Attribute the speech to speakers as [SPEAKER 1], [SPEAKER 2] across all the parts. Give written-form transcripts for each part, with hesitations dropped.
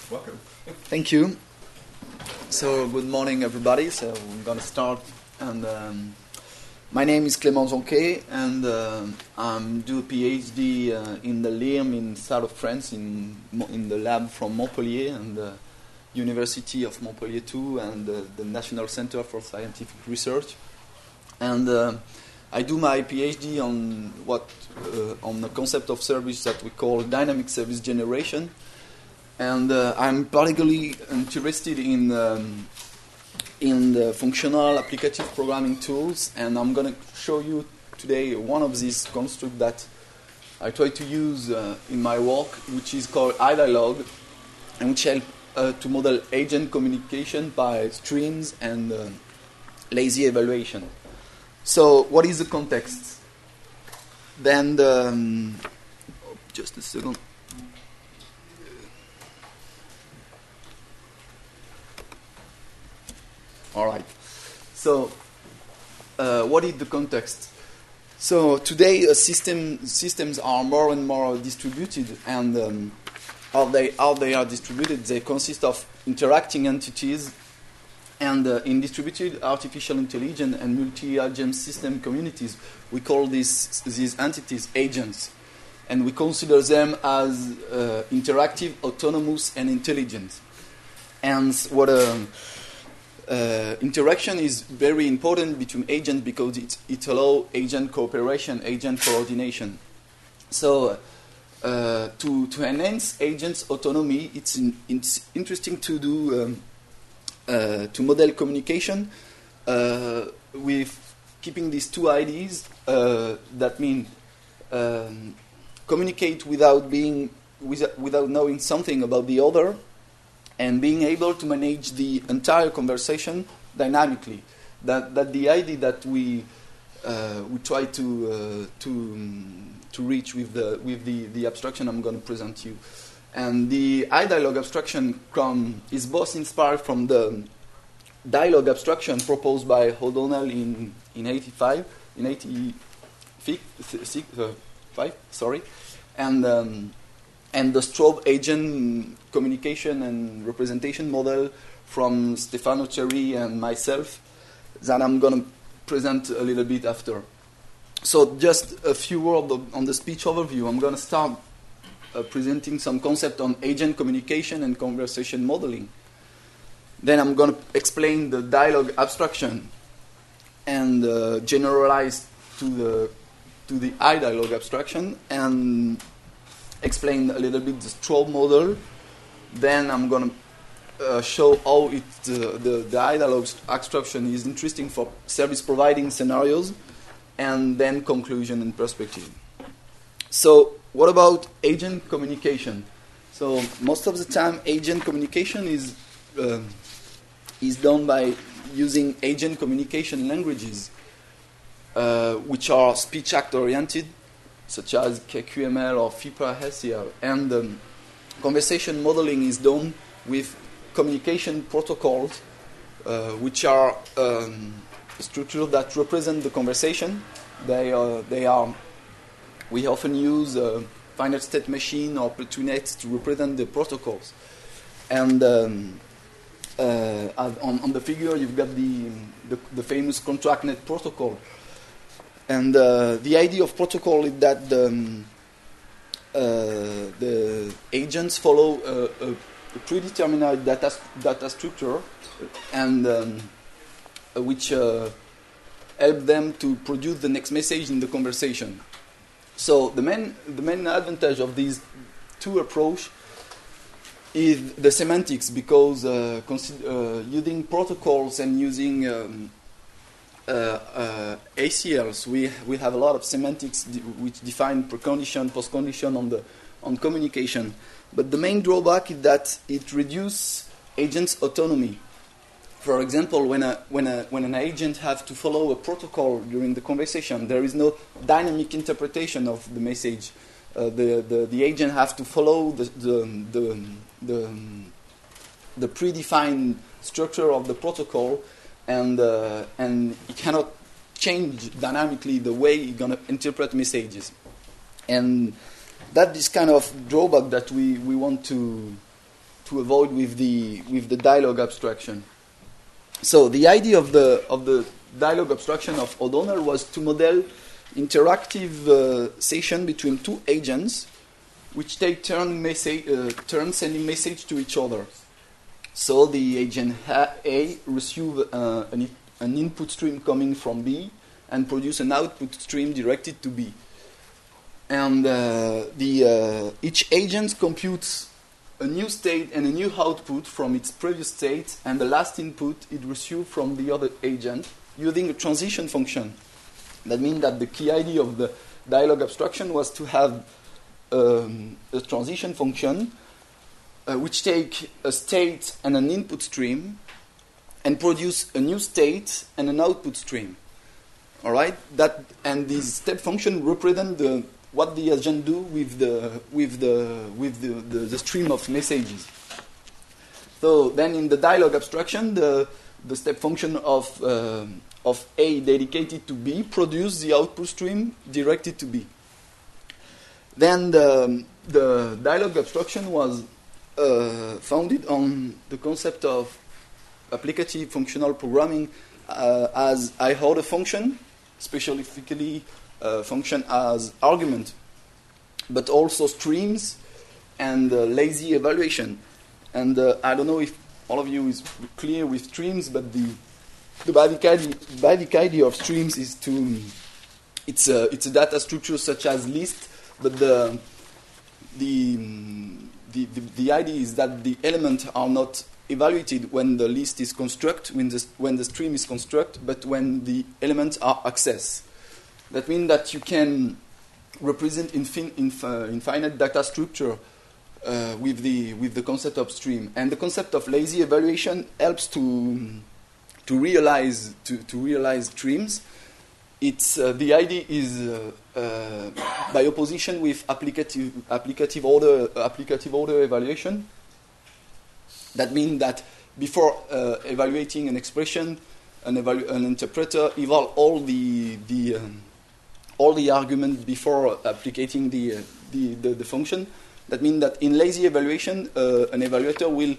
[SPEAKER 1] Welcome.
[SPEAKER 2] Thank you. So, good morning, everybody. So, I'm going to start. And my name is Clément Zonquet, and I'm doing a PhD in the LIRM in south of France, in the lab from Montpellier and the University of Montpellier too, and the National Center for Scientific Research. And I do my PhD on on the concept of service that we call dynamic service generation. And I'm particularly interested in the functional applicative programming tools, and I'm going to show you today one of these constructs that I try to use in my work, which is called iDialog, and which helps to model agent communication by streams and lazy evaluation. So, what is the context? Then, just a second. All right. So, what is the context? So today, systems are more and more distributed, and how they are distributed, they consist of interacting entities, and in distributed artificial intelligence and multi-agent system communities, we call these entities agents, and we consider them as interactive, autonomous, and intelligent. And what interaction is very important between agents because it allows agent cooperation, agent coordination. So to enhance agents' autonomy, it's interesting to do to model communication with keeping these two ideas. That mean communicate without knowing something about the other, and being able to manage the entire conversation dynamically. That the idea that we try to reach with the abstraction I'm going to present to you. And the iDialog abstraction is both inspired from the dialogue abstraction proposed by O'Donnell in 85, and the Straub agent communication and representation model from Stefano Cherry and myself that I'm going to present a little bit after. So just a few words on the speech overview. I'm going to start presenting some concept on agent communication and conversation modeling. Then I'm going to explain the dialogue abstraction and generalize to the iDialog abstraction, and explain a little bit the Straub model. Then I'm going to show how the iDialog abstraction is interesting for service providing scenarios, and then conclusion and perspective. So what about agent communication? So most of the time agent communication is done by using agent communication languages, which are speech act oriented, such as KQML or FIPA-SCL, and conversation modeling is done with communication protocols, which are structures that represent the conversation. We often use finite state machine or Plutonets to represent the protocols. And on the figure, you've got the famous ContractNet protocol. And the idea of protocol is that the agents follow a predetermined data structure, and which help them to produce the next message in the conversation. So the main advantage of these two approaches is the semantics, because using protocols and using ACLs, we have a lot of semantics which define precondition, postcondition on communication. But the main drawback is that it reduces agents' autonomy. For example, when an agent has to follow a protocol during the conversation, there is no dynamic interpretation of the message. The agent has to follow the predefined structure of the protocol, and it cannot change dynamically the way it's going to interpret messages. And that is kind of drawback that we want to to avoid with the dialogue abstraction. So the idea of the dialogue abstraction of O'Donnell was to model interactive session between two agents, which take turn sending message to each other. So the agent A receives an input stream coming from B and produce an output stream directed to B. And each agent computes a new state and a new output from its previous state and the last input it received from the other agent using a transition function. That means that the key idea of the dialogue abstraction was to have a transition function which take a state and an input stream and produce a new state and an output stream. All right, and this step function represent what the agent do with the stream of messages. So then, in the dialogue abstraction, the step function of A dedicated to B produce the output stream directed to B. Then the dialogue abstraction was founded on the concept of applicative functional programming as I hold a function, specifically function as argument, but also streams and lazy evaluation. And I don't know if all of you is clear with streams, but the basic idea of streams is it's a data structure such as list, but the idea is that the elements are not evaluated when the list is constructed, when the stream is constructed, but when the elements are accessed. That means that you can represent infinite data structure with the concept of stream, and the concept of lazy evaluation helps to realize streams. It's the idea is by opposition with applicative order evaluation. That means that before evaluating an expression, an interpreter evaluates all the arguments before applicating the function. That means that in lazy evaluation, an evaluator will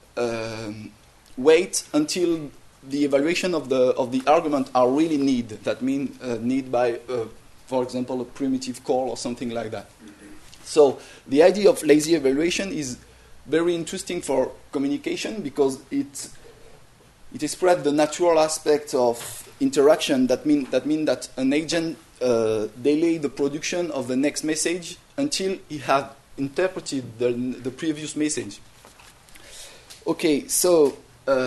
[SPEAKER 2] wait until the evaluation of the argument are really need. That means need by, for example, a primitive call or something like that. So the idea of lazy evaluation is very interesting for communication because it expresses the natural aspect of interaction. That mean that an agent delay the production of the next message until he has interpreted the previous message. Okay, so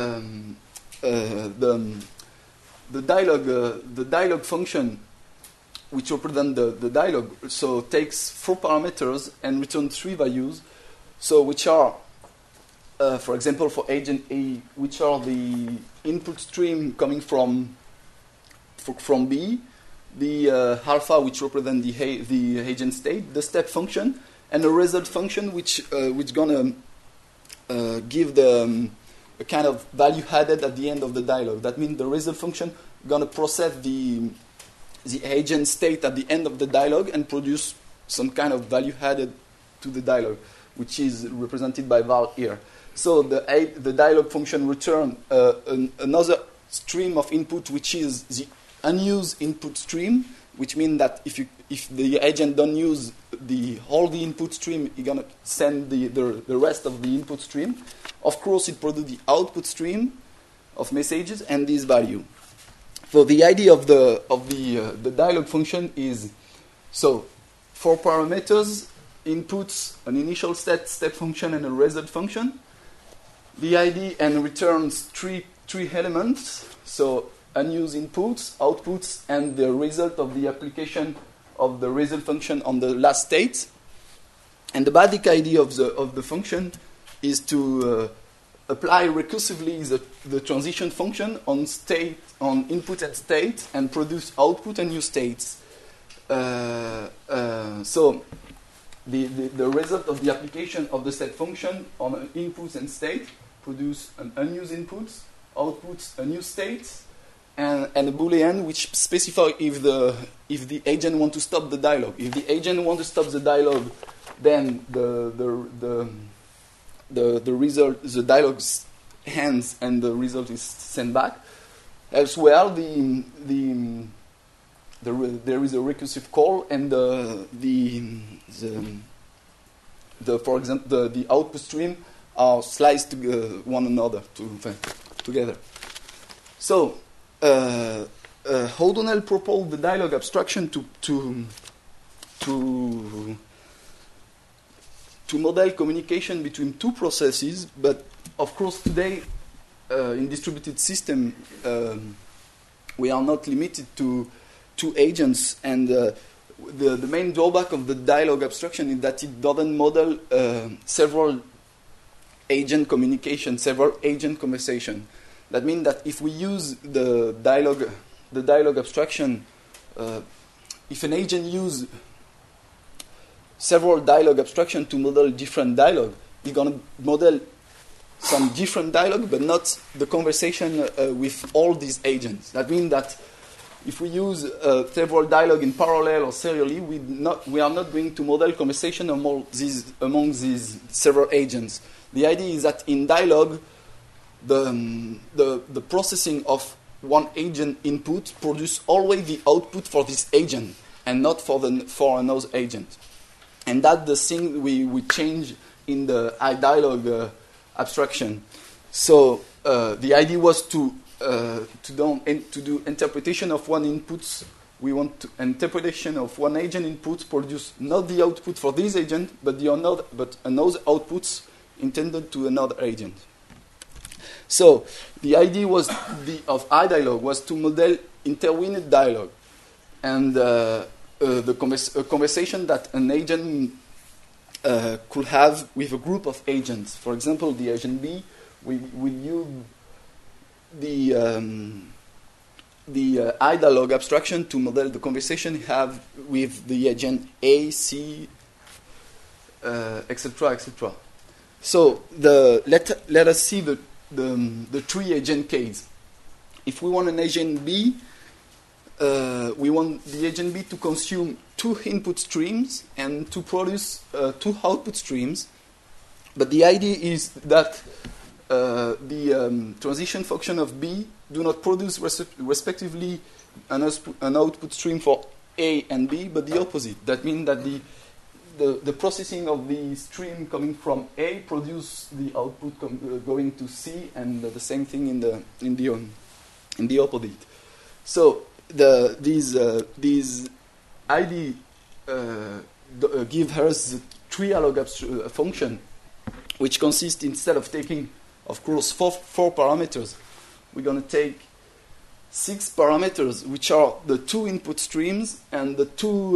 [SPEAKER 2] the dialogue function, which represents the dialogue, so takes 4 parameters and returns 3 values. So which are, for example, for agent A, which are the input stream coming from B, the alpha, which represents the agent state, the step function, and a result function, which gonna give a kind of value added at the end of the dialogue. That means the result function gonna process the agent state at the end of the dialogue and produce some kind of value added to the dialogue, which is represented by val here. So the dialogue function returns another stream of input, which is the unused input stream, which means that if the agent don't use all the input stream, it's gonna send the rest of the input stream. Of course, it produces the output stream of messages and this value. So the idea of the dialogue function is 4 parameters, inputs, an initial step function, and a result function. The ID and returns three elements. So unused inputs, outputs, and the result of the application of the result function on the last state. And the basic idea of the function is to apply recursively the transition function on input and state and produce output and new states. So the result of the application of the step function on inputs and state produce an unused inputs, outputs, a new state, and a Boolean which specifies if the agent wants to stop the dialogue. If the agent wants to stop the dialogue, then the the result, the dialogue ends and the result is sent back. Elsewhere, there is a recursive call, and for example, the output stream are sliced to one another together. So O'Donnell proposed the dialogue abstraction to model communication between two processes, but of course today in distributed system we are not limited to two agents, and the main drawback of the dialogue abstraction is that it doesn't model several agent communication, several agent conversation. That means that if we use the dialogue abstraction, if an agent use several dialogue abstraction to model different dialogue, it's going to model some different dialogue, but not the conversation with all these agents. That means that if we use several dialogue in parallel or serially, we are not going to model conversation among these several agents. The idea is that in dialogue, the processing of one agent input produce always the output for this agent and not for another agent. And that's the thing we change in the iDialog abstraction. So the idea was to do interpretation of one input. We want interpretation of one agent input produce not the output for this agent, but another outputs intended to another agent. So the idea of iDialog was to model intervened dialogue, and a conversation that an agent could have with a group of agents. For example, the agent B will use the iDialog abstraction to model the conversation you have with the agent A, C, etc., etc. So let us see the three agent case. If we want an agent B, we want the agent B to consume two input streams and to produce two output streams. But the idea is that the transition function of B do not produce respectively an output stream for A and B, but the opposite. That means that the processing of the stream coming from A produce the output going to C, and the same thing in the opposite. So these ID give us the trialog function, which consists, instead of taking, of course, four parameters, we're going to take 6 parameters, which are the two input streams and the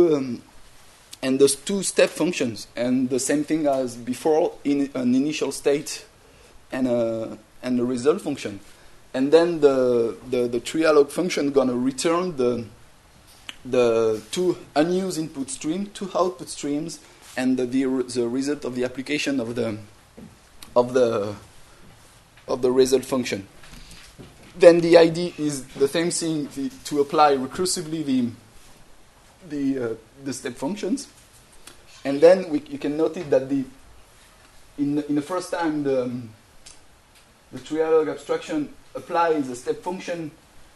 [SPEAKER 2] two step functions, and the same thing as before in an initial state and a result function. And then the trialog function gonna return the two unused input stream, two output streams, and the result of the application of the result function. Then the idea is the same thing, to apply recursively the step functions, and then you can notice that in the first time the trialog abstraction applies the step function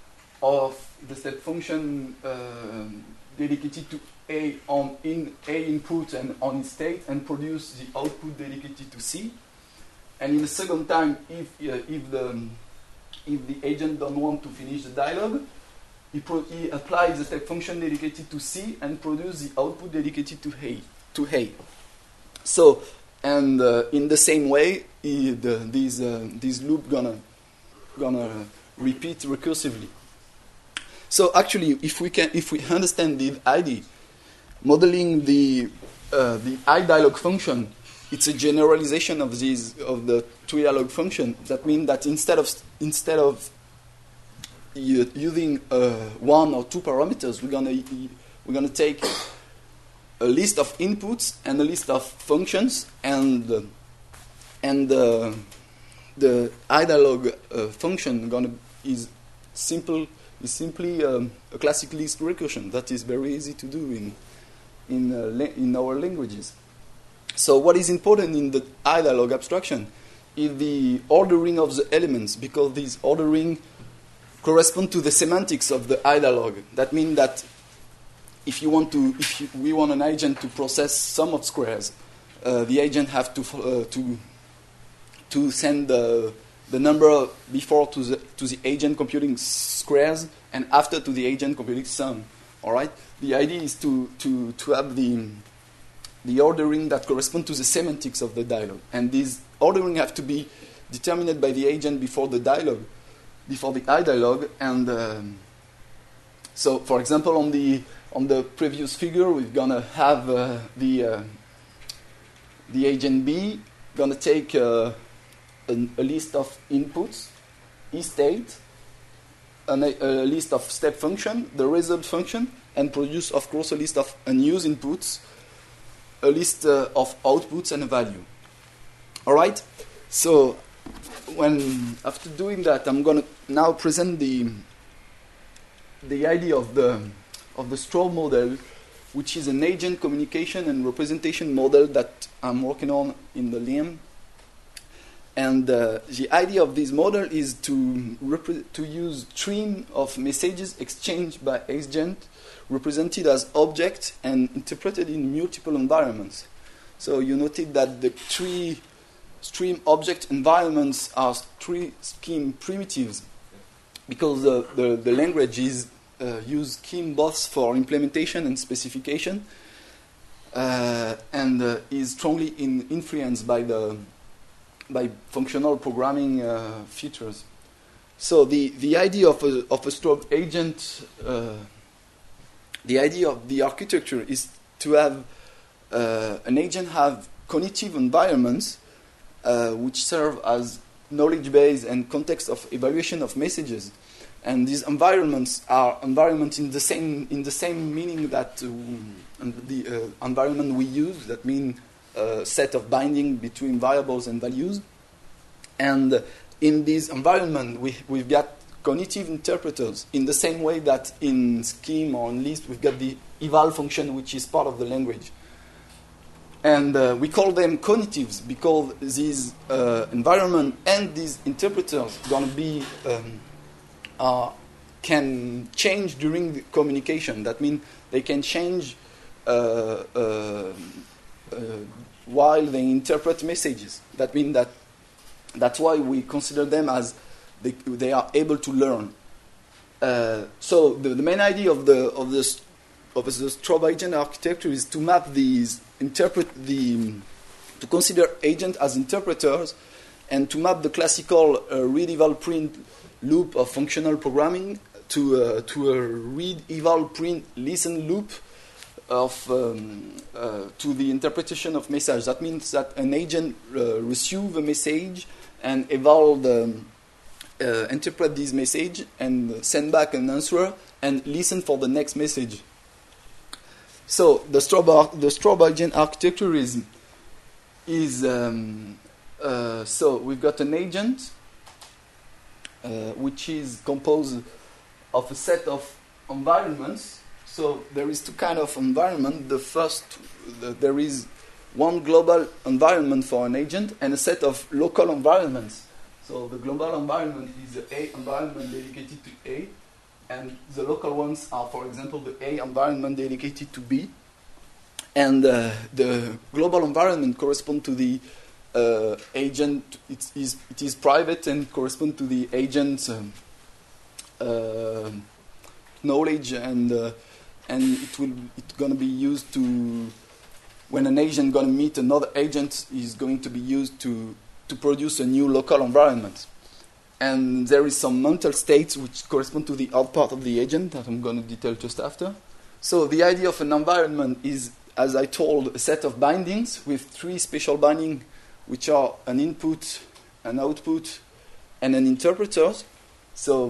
[SPEAKER 2] dedicated to A in A input and on its state, and produce the output dedicated to C. And in the second time, if the agent don't want to finish the dialogue, he applies the step function dedicated to C and produce the output dedicated to A. So, and in the same way, this loop gonna repeat recursively. So actually, if we understand the idea, modeling the iDialog function, it's a generalization of the trialog function. That means that instead of using one or two parameters, we're gonna take a list of inputs and a list of functions, and the iDialog function is simply a classic list recursion that is very easy to do in our languages. So what is important in the iDialog abstraction is the ordering of the elements, because these ordering correspond to the semantics of the iDialog. That means that if we want an agent to process sum of squares, the agent have to send the number before to the agent computing squares and after to the agent computing sum. All right. The idea is to have the ordering that correspond to the semantics of the dialogue, and these ordering have to be determined by the agent before the dialogue, before the iDialog. And so, for example, on the previous figure, we're gonna have the agent B gonna take a list of inputs, state, a list of step function, the result function, and produce, of course, a list of unused inputs, a list of outputs, and a value. All right. So, after doing that, I'm gonna now present the idea of the Strobe model, which is an agent communication and representation model that I'm working on in the LIM. And the idea of this model is to use stream of messages exchanged by agent, represented as object and interpreted in multiple environments. So you noted that the three stream object environments are three scheme primitives, because the language is use scheme both for implementation and specification, and is strongly influenced by functional programming features. So the idea of a Strobe agent, the idea of the architecture is to have an agent have cognitive environments which serve as knowledge base and context of evaluation of messages. And these environments are environments in the same meaning that the environment we use. That means a set of binding between variables and values. And in this environment, we've got cognitive interpreters in the same way that in scheme or in list we've got the eval function, which is part of the language. And we call them cognitives because these environment and these interpreters gonna be can change during the communication. That means they can change while they interpret messages. That means that's why we consider them as they are able to learn. So the main idea of the Strobe agent architecture is to map these to consider agents as interpreters, and to map the classical read eval print loop of functional programming to a read eval print listen loop of to the interpretation of message. That means that an agent receives a message and eval interpret this message and send back an answer and listen for the next message. So the Strobe agent architecture is so we've got an agent which is composed of a set of environments. So there is two kinds of environment. The first, there is one global environment for an agent and a set of local environments. So the global environment is the A environment dedicated to A, and the local ones are, for example, the A environment dedicated to B. And the global environment corresponds to the agent. It is private and corresponds to the agent's knowledge, and it's going to be used to, when an agent going to meet another agent, is going to be used to produce a new local environment. And there is some mental states which correspond to the out part of the agent that I'm going to detail just after. So the idea of an environment is, as I told, a set of bindings with three special bindings, which are an input, an output, and an interpreter. So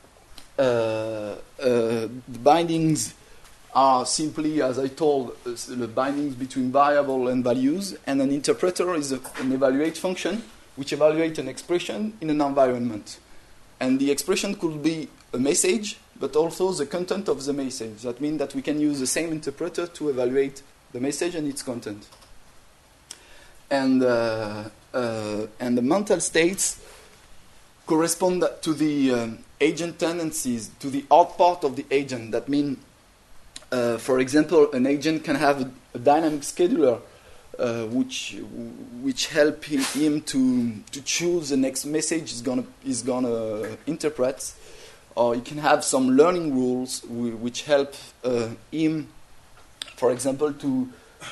[SPEAKER 2] the bindings are simply, as I told, the bindings between variable and values, and an interpreter is an evaluate function which evaluates an expression in an environment. And the expression could be a message, but also the content of the message. That means that we can use the same interpreter to evaluate the message and its content. and the mental states correspond to the agent tendencies, to the out part of the agent. That means, for example, an agent can have a dynamic scheduler which help him to choose the next message is gonna interpret, or he can have some learning rules which help him, for example, to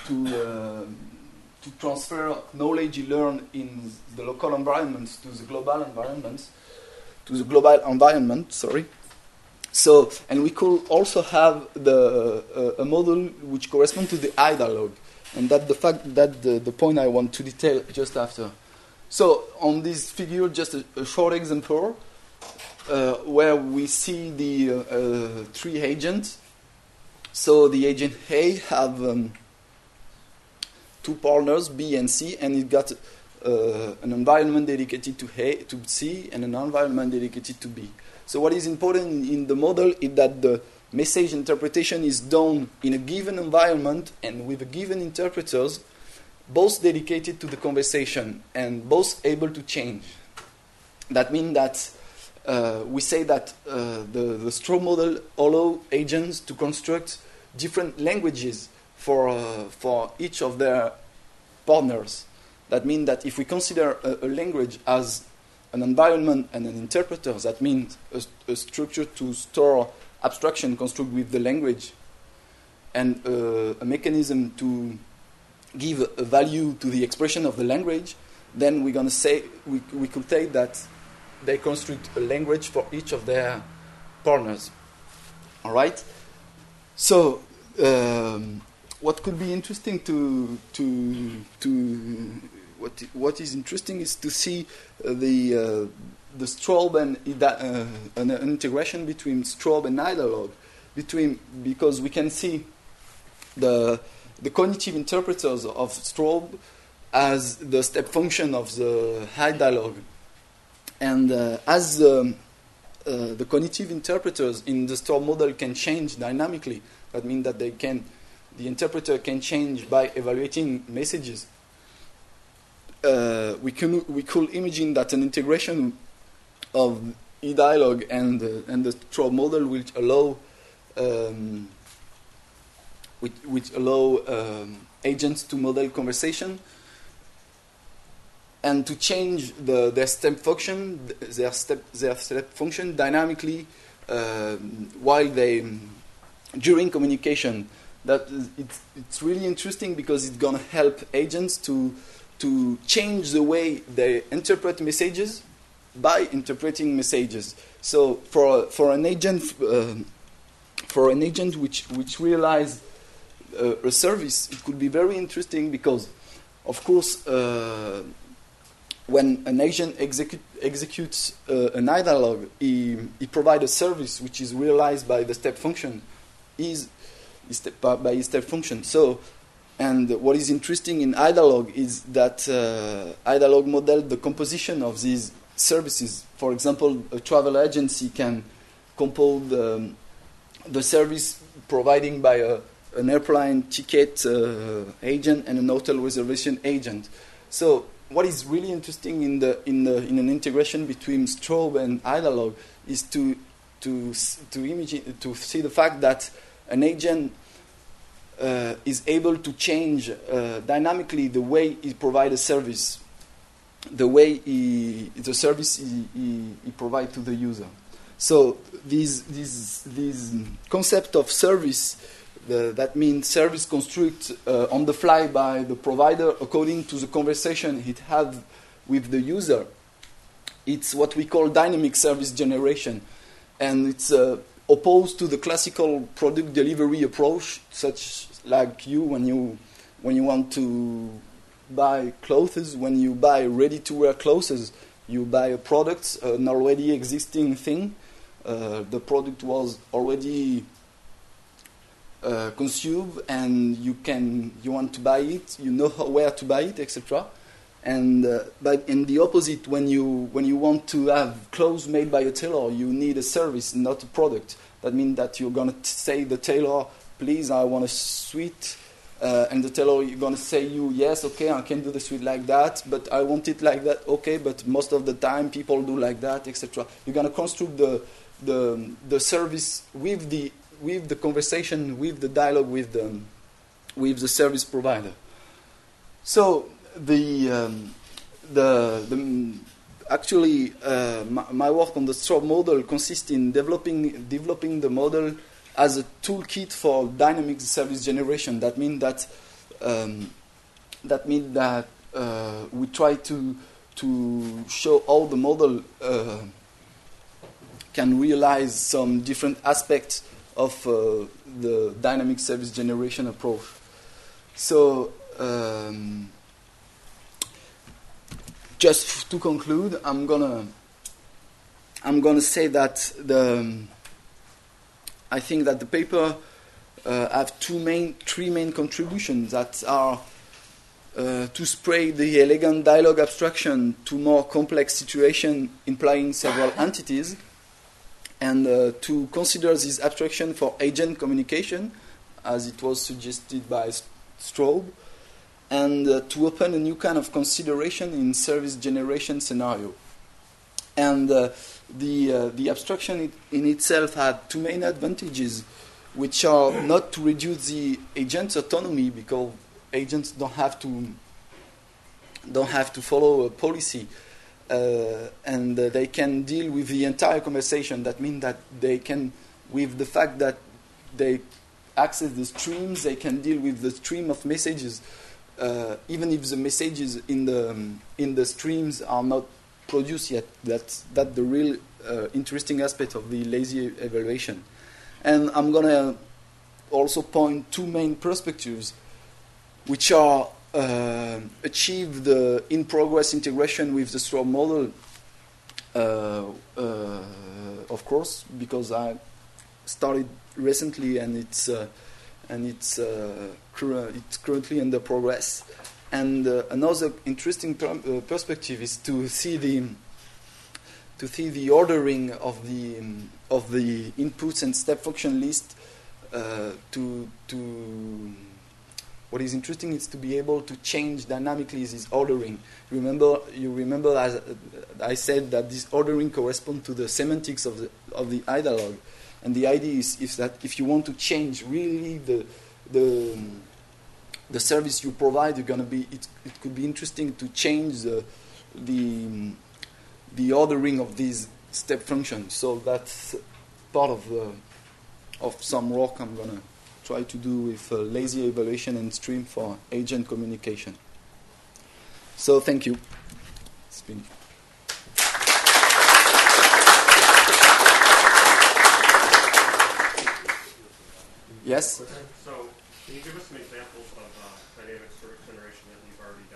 [SPEAKER 2] transfer knowledge he learned in the local environments to the global environment. Sorry. So, and we could also have a model which corresponds to the I dialogue, and that the point I want to detail just after. So, on this figure, just a short example where we see the three agents. So, the agent A have two partners, B and C, and it got an environment dedicated to C and an environment dedicated to B. So what is important in the model is that the message interpretation is done in a given environment and with a given interpreters, both dedicated to the conversation and both able to change. That means that we say that the Strobe model allows agents to construct different languages for each of their partners. That means that if we consider a language as an environment and an interpreter, that means a structure to store abstraction construct with the language, and a mechanism to give a value to the expression of the language, then we're going to say we could say that they construct a language for each of their partners. All right. So what could be interesting what is interesting is to see the Strobe and an integration between Strobe and I-dialogue, because we can see the cognitive interpreters of Strobe as the step function of the I-dialogue, and as the cognitive interpreters in the Strobe model can change dynamically. That means that the interpreter can change by evaluating messages. We could imagine that an integration of e-dialogue and the Strobe model which allow agents to model conversation and to change their step function dynamically while during communication. That it's really interesting because it's gonna help agents to change the way they interpret messages by interpreting messages. So for an agent which realize a service, it could be very interesting because, of course, when an agent executes an I-dialogue, he provides a service which is realized by the step function, by his step function. So, and what is interesting in I-dialogue is that I-dialogue model the composition of these services. For example, a travel agency can compose the service providing by an airplane ticket agent and an hotel reservation agent. So, what is really interesting in an integration between Strobe and I-dialogue is to see the fact that an agent is able to change dynamically the way he provides a service, the way the service he provides to the user. So this concept of service, that means service construct on the fly by the provider according to the conversation it had with the user. It's what we call dynamic service generation, and it's opposed to the classical product delivery approach, such like when you want to buy clothes, when you buy ready-to-wear clothes, you buy a product, an already existing thing. The product was already consumed, and you want to buy it. You know where to buy it, etc. And but in the opposite, when you want to have clothes made by a tailor, you need a service, not a product. That means that you're gonna say the tailor, please, I want a suit and the teller is going to say you, yes, okay, I can do the suite like that, but I want it like that, okay, but most of the time people do like that, etc. You're going to construct the service with the conversation, with the dialogue with the service provider. So actually my work on the Strobe model consists in developing the model as a toolkit for dynamic service generation. That means that we try to show how the model can realize some different aspects of the dynamic service generation approach. So just to conclude, I'm gonna say that I think that the paper have three main contributions that are to spread the elegant dialogue abstraction to more complex situations implying several entities, and to consider this abstraction for agent communication, as it was suggested by Strobe, and to open a new kind of consideration in service generation scenario. And the abstraction in itself had two main advantages, which are not to reduce the agent's autonomy, because agents don't have to follow a policy, and they can deal with the entire conversation. That means that they can, with the fact that they access the streams, they can deal with the stream of messages, even if the messages in the streams are not produced yet. That's the real interesting aspect of the lazy evaluation. And I'm going to also point two main perspectives, which are achieve the in-progress integration with the Strobe model, of course, because I started recently and it's currently under progress. And another interesting perspective is to see the ordering of the inputs and step function list. What is interesting is to be able to change dynamically this ordering. You remember as I said that this ordering corresponds to the semantics of the dialogue, and the idea is that if you want to change really the service you provide, it could be interesting to change the ordering of these step functions. So that's part of some work I'm gonna try to do with lazy evaluation and stream for agent communication. So thank you. It's been yes.
[SPEAKER 1] So, can you give us some examples of dynamic service generation that you've already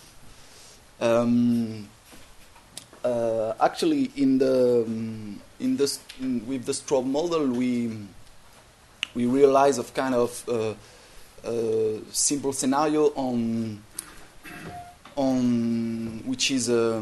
[SPEAKER 1] done?
[SPEAKER 2] Actually, with the Strobe model, we realize of kind of simple scenario on which is a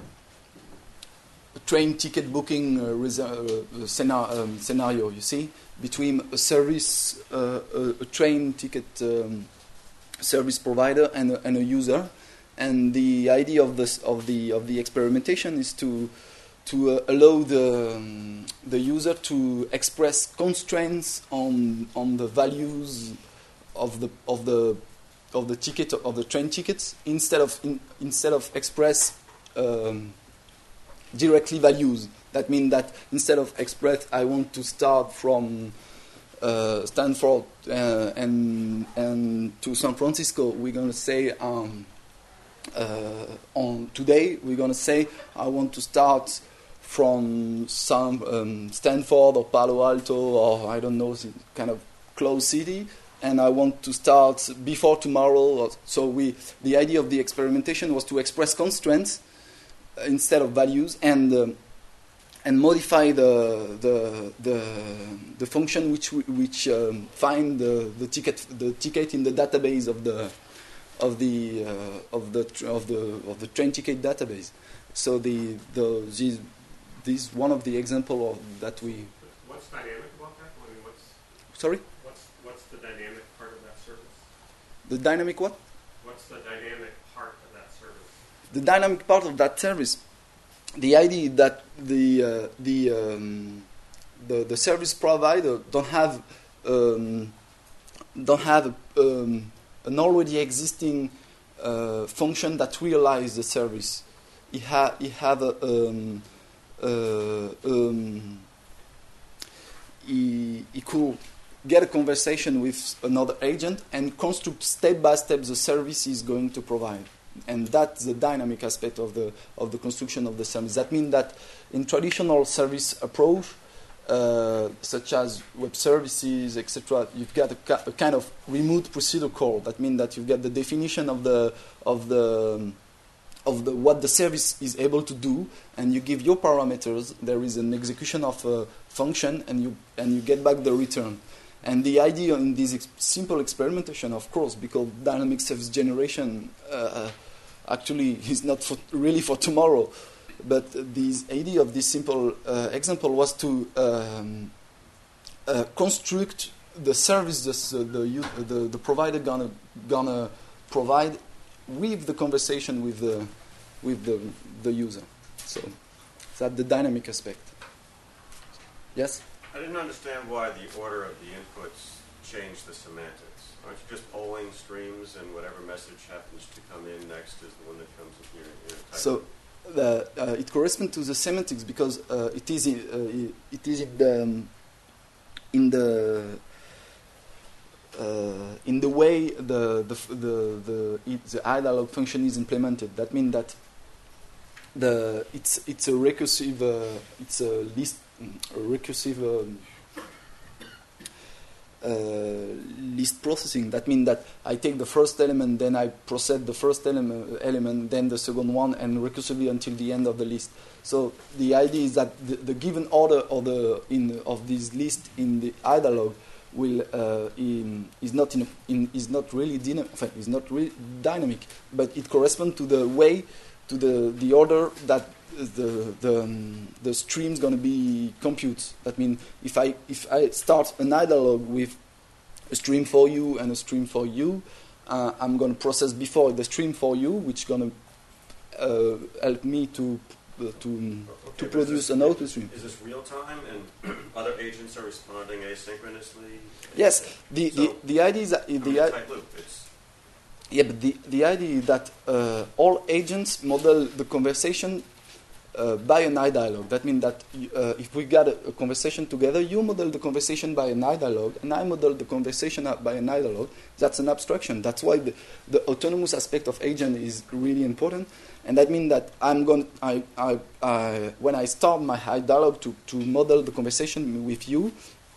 [SPEAKER 2] train ticket booking scenario. You see, between a service, a train ticket service provider and a user, and the idea of the experimentation is to allow the user to express constraints on the values of the ticket, of the train tickets, instead of express directly values. That means that instead of express, I want to start from Stanford and to San Francisco, we're going to say on today we're going to say I want to start from some Stanford or Palo Alto or I don't know, kind of close city, and I want to start before tomorrow. So the idea of the experimentation was to express constraints instead of values, and modify the function which find the ticket in the database of the train ticket database. So this is one of the example of that we.
[SPEAKER 1] What's dynamic about that? I mean,
[SPEAKER 2] sorry?
[SPEAKER 1] What's the dynamic part of that service?
[SPEAKER 2] The dynamic what?
[SPEAKER 1] What's the dynamic part of that service?
[SPEAKER 2] The dynamic part of that service. The idea that the service provider don't have an already existing function that realize the service. He have he could get a conversation with another agent and construct step by step the service he's going to provide. And that's the dynamic aspect of the construction of the service. That means that in traditional service approach, such as web services, etc., you've got a kind of remote procedure call. That means that you've got the definition of what the service is able to do, and you give your parameters. There is an execution of a function, and you get back the return. And the idea in this simple experimentation, of course, because dynamic service generation actually is not really for tomorrow, but this idea of this simple example was to construct the service the provider gonna provide with the conversation with the user. So that's the dynamic aspect. Yes?
[SPEAKER 3] I didn't understand why the order of the inputs changed the semantics. Aren't you just polling streams and whatever message happens to come in next is the one that comes in your type?
[SPEAKER 2] So it corresponds to the semantics because it is in the way the iDialog function is implemented. That means that it's a recursive it's a list recursive list processing. That means that I take the first element, then I process the first element, then the second one, and recursively until the end of the list. So the idea is that the given order of this list in the iDialog will is not really dynamic, but it corresponds to the way to the order that the stream is going to be computed. That means if I start an iDialog with a stream for you and a stream for you, I'm going to process before the stream for you, which is going to help me to produce an output stream.
[SPEAKER 3] Is this real time and other agents are responding asynchronously?
[SPEAKER 2] Yes. The idea is that
[SPEAKER 3] tight loop.
[SPEAKER 2] but the idea is that all agents model the conversation by an iDialog. That means that if we got a conversation together, you model the conversation by an iDialog, and I model the conversation by an iDialog. That's an abstraction. That's why the autonomous aspect of agent is really important. And that means that when I start my iDialog to model the conversation with you,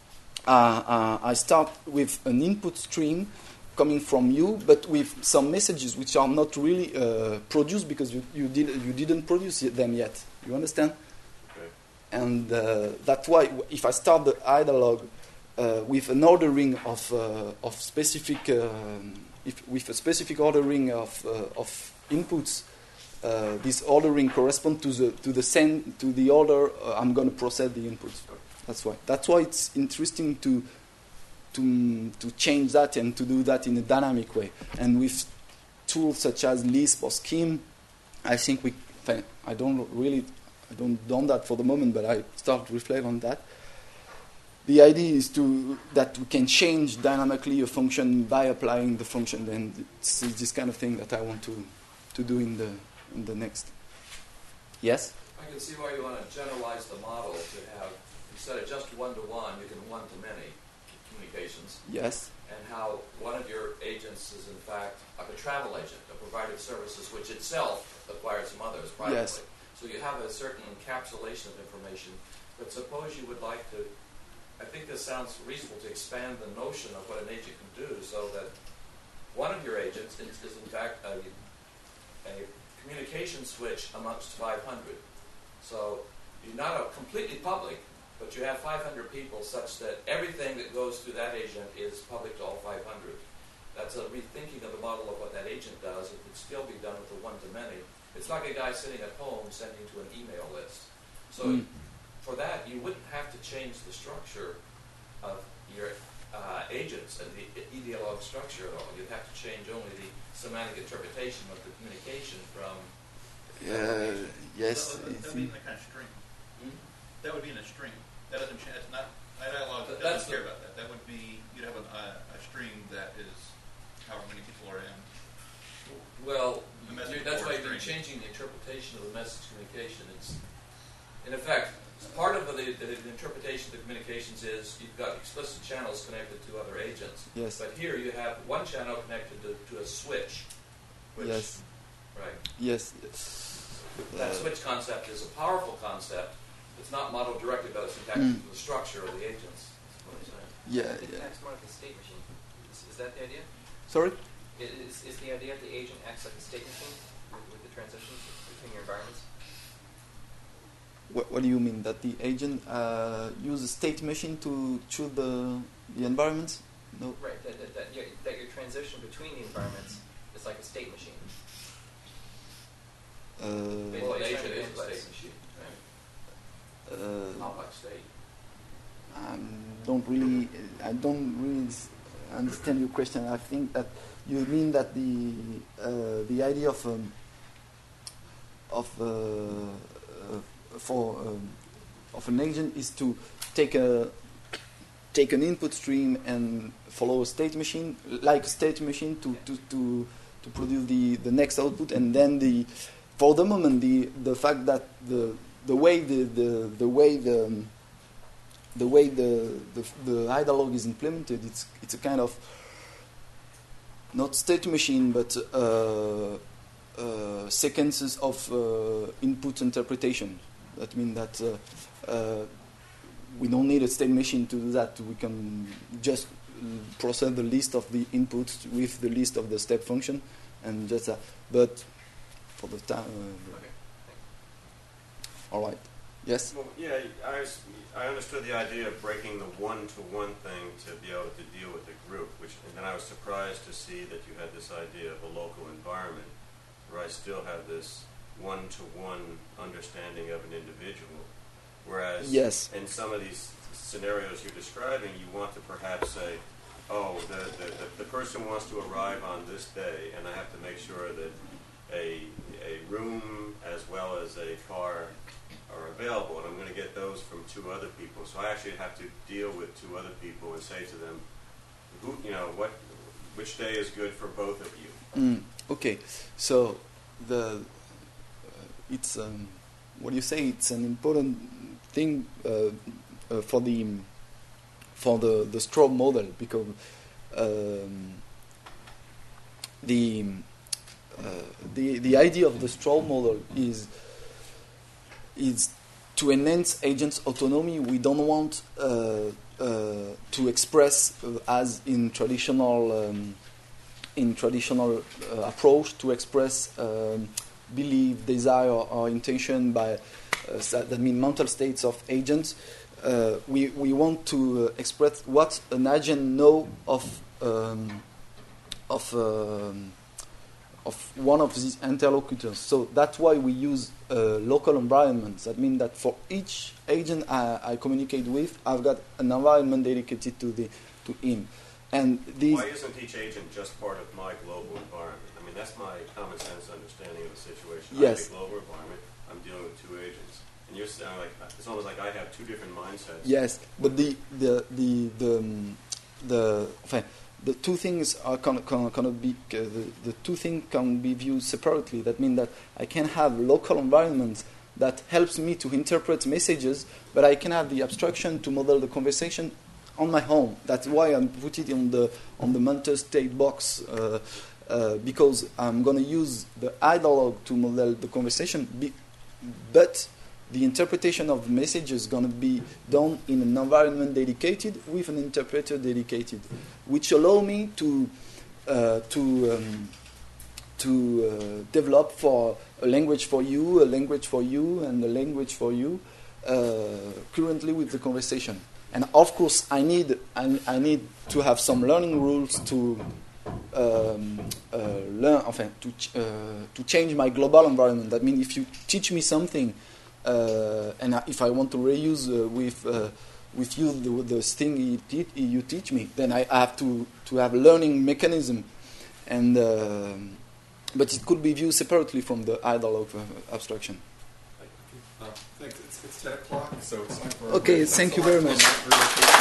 [SPEAKER 2] I start with an input stream coming from you, but with some messages which are not really produced because you didn't produce them yet. You understand?
[SPEAKER 3] Okay.
[SPEAKER 2] And that's why if I start the iDialog with an ordering of specific, with a specific ordering of inputs, this ordering corresponds to the order I'm going to process the inputs. That's why it's interesting to change that and to do that in a dynamic way. And with tools such as Lisp or Scheme, I think I don't done that for the moment, but I start to reflect on that. The idea is that we can change dynamically a function by applying the function, and it's this kind of thing that I want to do in the next. Yes?
[SPEAKER 4] I can see why you want to generalize the model to have, instead of just one-to-one, you can one-to-many communications.
[SPEAKER 2] Yes.
[SPEAKER 4] And how one of your agents is in fact like a travel agent, a provider of services, which itself acquires some others privately.
[SPEAKER 2] Yes.
[SPEAKER 4] So you have a certain encapsulation of information. But suppose you would like to, I think this sounds reasonable to expand the notion of what an agent can do so that one of your agents is in fact a communication switch amongst 500. So you're not completely public, but you have 500 people such that everything that goes through that agent is public to all 500. That's a rethinking of the model of what that agent does. It could still be done with the one-to-many. It's like a guy sitting at home sending to an email list. So for that, you wouldn't have to change the structure of your agents and the ideologue structure at all. You'd have to change only the semantic interpretation of the communication from.
[SPEAKER 2] Yes.
[SPEAKER 5] That would be in the kind of string.
[SPEAKER 4] Hmm?
[SPEAKER 5] That would be in a string. That doesn't. It's not. Dialogue
[SPEAKER 4] That's
[SPEAKER 5] doesn't care about that. That would be. You'd have a string that is however many people are in.
[SPEAKER 4] Well,
[SPEAKER 5] The message
[SPEAKER 4] that's why
[SPEAKER 5] board
[SPEAKER 4] you're
[SPEAKER 5] string.
[SPEAKER 4] changing the interpretation of the message communication. It's, in effect, part of the interpretation of the communications is you've got explicit channels connected to other agents.
[SPEAKER 2] Yes.
[SPEAKER 4] But here you have one channel connected to a switch. Which,
[SPEAKER 2] Yes.
[SPEAKER 4] Right.
[SPEAKER 2] Yes.
[SPEAKER 4] That switch concept is a powerful concept. It's not modeled directly by the syntactic of the structure of the agents. That's what I'm saying.
[SPEAKER 2] Yeah.
[SPEAKER 6] It acts more like a state machine. Is that the idea?
[SPEAKER 2] Sorry.
[SPEAKER 6] Is the idea that the agent acts like a state machine with the transitions between your environments?
[SPEAKER 2] What do you mean? That the agent use a state machine to choose the environments? No.
[SPEAKER 6] Right. That your transition between the environments is like a state machine.
[SPEAKER 4] Well, an
[SPEAKER 6] It's
[SPEAKER 4] agent
[SPEAKER 6] trying to
[SPEAKER 4] is a
[SPEAKER 6] inputs.
[SPEAKER 4] state machine. Right? Complex state.
[SPEAKER 2] I don't really understand your question. I think that you mean that the idea of an agent is to take an input stream and follow a state machine, like a state machine, to produce the next output, and then for the moment the fact that the way the ideologue is implemented, it's a kind of not state machine, but sequences of input interpretation. That means that we don't need a state machine to do that. We can just process the list of the inputs with the list of the step function, and just but for the time.
[SPEAKER 6] Okay.
[SPEAKER 2] All right. Yes.
[SPEAKER 3] Well, yeah, I understood the idea of breaking the one-to-one thing to be able to deal with the group, and then I was surprised to see that you had this idea of a local environment, where I still have this one-to-one understanding of an individual, whereas
[SPEAKER 2] Yes.
[SPEAKER 3] in some of these scenarios you're describing, you want to perhaps say, oh, the person wants to arrive on this day, and I have to make sure that a room as well as a car are available, and I'm going to get those from two other people. So I actually have to deal with two other people and say to them, which day is good for both of you.
[SPEAKER 2] Okay, so it's what you say. It's an important thing for the Strobe model, because the idea of the Strobe model is to enhance agents' autonomy. We don't want to express as in traditional approach, to express belief, desire, or intention by that mean mental states of agents. We want to express what an agent know of one of these interlocutors. So that's why we use local environments. That means that for each agent I communicate with, I've got an environment dedicated to him. And these.
[SPEAKER 3] Why isn't each agent just part of my global environment? I mean, that's my common sense understanding of the situation.
[SPEAKER 2] Yes.
[SPEAKER 3] I have a global environment. I'm dealing with two agents, and you're saying like it's almost like I have two different mindsets.
[SPEAKER 2] Yes, but the two things are cannot be the two things can be viewed separately. That means that I can have local environments that helps me to interpret messages, but I can have the abstraction to model the conversation on my home. That's why I put it on the mental state box, because I'm going to use the ideologue to model the conversation, but the interpretation of the message is going to be done in an environment dedicated with an interpreter dedicated, which allow me to develop for a language for you, and a language for you, currently with the conversation. And of course, I need to have some learning rules to to change my global environment. That means if you teach me something, and if I want to reuse with with you the thing you teach me, then I have to have a learning mechanism, and but it could be viewed separately from the idol of abstraction.
[SPEAKER 7] Thanks. It's 10 o'clock, so it's time for
[SPEAKER 2] Okay, thank you very much.